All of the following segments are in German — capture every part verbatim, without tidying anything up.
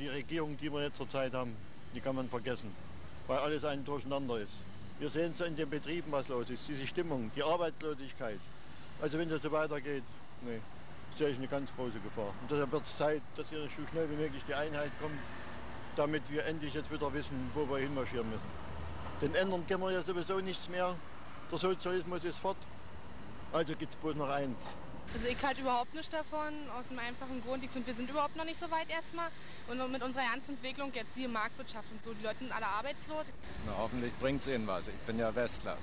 die Regierung, die wir jetzt zurzeit haben, die kann man vergessen, weil alles ein Durcheinander ist. Wir sehen so in den Betrieben, was los ist, diese Stimmung, die Arbeitslosigkeit. Also wenn das so weitergeht, nee, sehe ich eine ganz große Gefahr. Und deshalb wird es Zeit, dass hier so schnell wie möglich die Einheit kommt, damit wir endlich jetzt wieder wissen, wo wir hinmarschieren müssen. Denn ändern können wir ja sowieso nichts mehr. Der Sozialismus ist fort. Also gibt es bloß noch eins. Also ich halte überhaupt nichts davon, aus dem einfachen Grund, ich finde, wir sind überhaupt noch nicht so weit erstmal. Und mit unserer ganzen Entwicklung, jetzt die Marktwirtschaft und so, die Leute sind alle arbeitslos. Na, hoffentlich bringt es ihnen was. Ich bin ja Westler.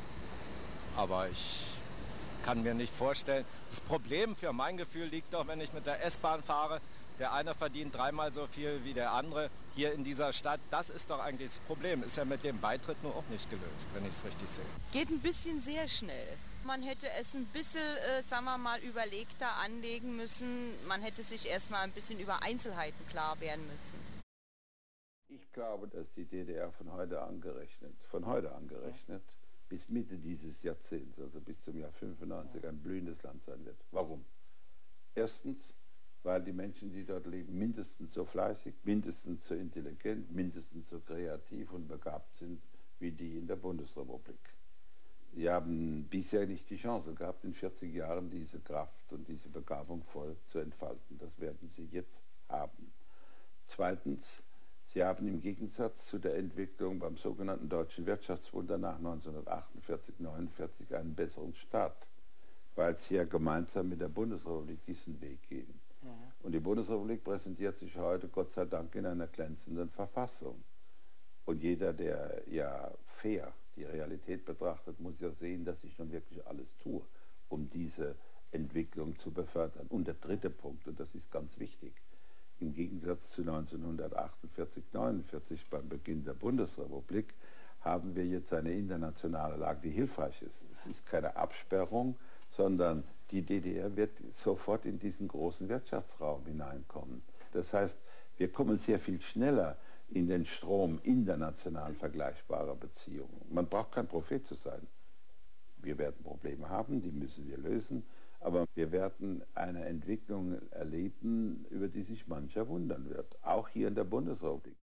Aber ich kann mir nicht vorstellen, das Problem für mein Gefühl liegt doch, wenn ich mit der S-Bahn fahre, der eine verdient dreimal so viel wie der andere hier in dieser Stadt. Das ist doch eigentlich das Problem. Ist ja mit dem Beitritt nur auch nicht gelöst, wenn ich es richtig sehe. Geht ein bisschen sehr schnell. Man hätte es ein bisschen, äh, sagen wir mal, überlegter anlegen müssen. Man hätte sich erstmal ein bisschen über Einzelheiten klar werden müssen. Ich glaube, dass die D D R von heute angerechnet, von heute angerechnet, bis Mitte dieses Jahrzehnts, also bis zum Jahr fünfundneunzig, ein blühendes Land sein wird. Warum? Erstens, weil die Menschen, die dort leben, mindestens so fleißig, mindestens so intelligent, mindestens so kreativ und begabt sind wie die in der Bundesrepublik. Sie haben bisher nicht die Chance gehabt, in vierzig Jahren diese Kraft und diese Begabung voll zu entfalten. Das werden sie jetzt haben. Zweitens, sie haben im Gegensatz zu der Entwicklung beim sogenannten Deutschen Wirtschaftswunder nach neunzehnhundertachtundvierzig neunundvierzig einen besseren Start, weil sie ja gemeinsam mit der Bundesrepublik diesen Weg gehen. Ja. Und die Bundesrepublik präsentiert sich heute, Gott sei Dank, in einer glänzenden Verfassung. Und jeder, der ja fair die Realität betrachtet, muss ja sehen, dass ich nun wirklich alles tue, um diese Entwicklung zu befördern. Und der dritte Punkt, und das ist ganz wichtig, im Gegensatz zu neunzehnhundertachtundvierzig neunundvierzig beim Beginn der Bundesrepublik haben wir jetzt eine internationale Lage, die hilfreich ist. Es ist keine Absperrung, sondern die D D R wird sofort in diesen großen Wirtschaftsraum hineinkommen. Das heißt, wir kommen sehr viel schneller in den Strom international vergleichbarer Beziehungen. Man braucht kein Prophet zu sein. Wir werden Probleme haben, die müssen wir lösen, aber wir werden eine Entwicklung erleben, über die sich mancher wundern wird, auch hier in der Bundesrepublik.